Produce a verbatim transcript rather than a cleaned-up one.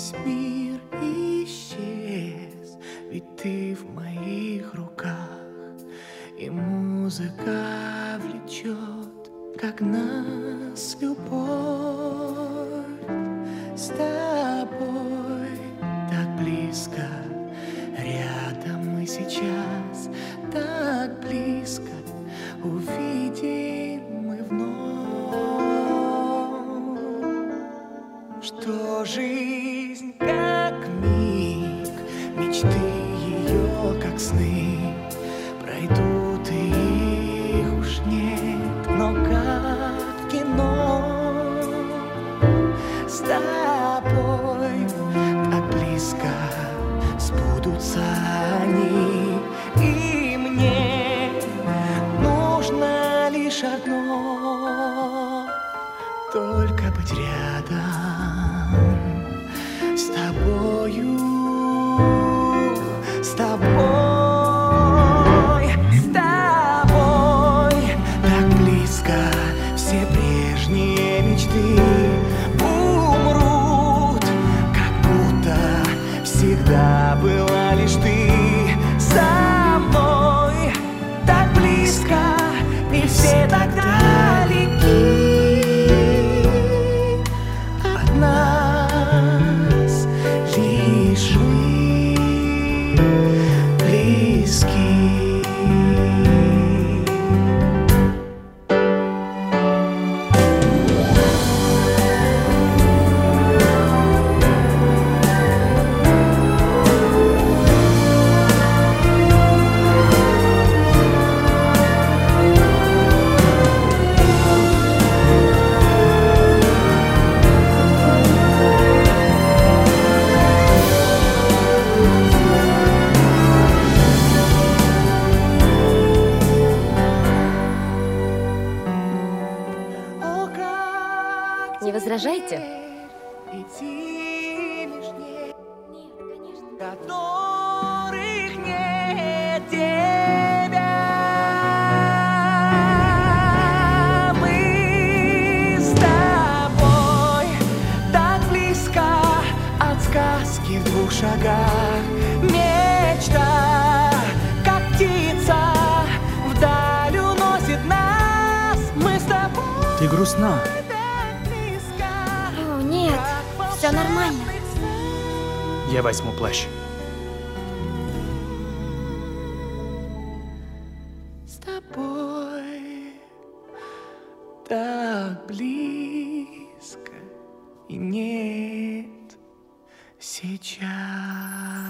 Весь мир исчез, ведь ты в моих руках, и музыка влечет, как нас любовь. С тобой так близко, рядом мы сейчас, так близко увидим мы вновь, что жизнь как миг, мечты ее как сны пройдут, и их уж нет, но как в кино. С тобой так близко сбудутся они, и мне нужно лишь одно — только быть рядом с тобою, с тобой, с тобой. Так близко все прежние мечты умрут, как будто всегда была лишь ты со мной. Так близко, и все так далеки от нас, лишь мы близки. Не возражаете? Которых нет тебя. Мы с тобой так близко от сказки в двух шагах. Мечта, как птица, вдаль уносит нас. Мы с тобой. Ты грустна. О, нет, все нормально. Я возьму плащ. С тобой так близко, и нет сейчас.